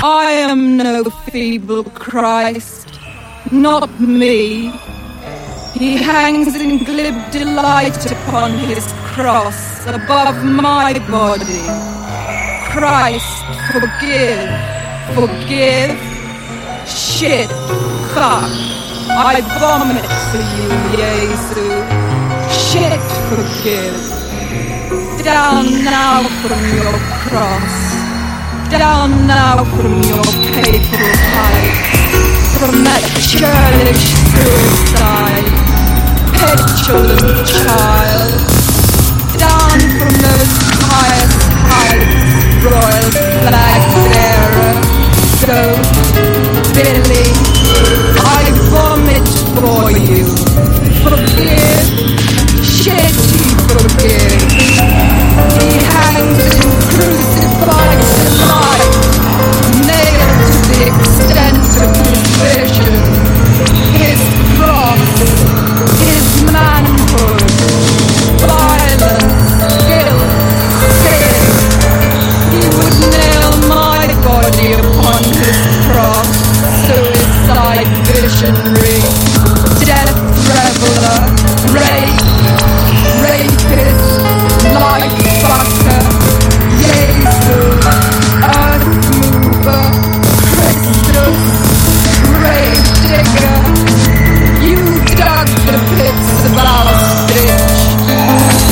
I am no feeble Christ, not me. He hangs in glib delight upon his cross above my body. Christ, forgive, forgive. Shit, fuck, I vomit for you, Jesu. Shit, forgive. Down now from your cross. Down now from your papal height. From that churlish suicide. Petulant child. Down from those pious heights, royal flag bearer. So, Billy, I vomit for you. Forgive, shit, forgive. He hangs in crucified delight, nailed to the extent of his vision. His cross, his manhood, violence, guilt, sin. He would nail my body upon his cross, suicide visionary.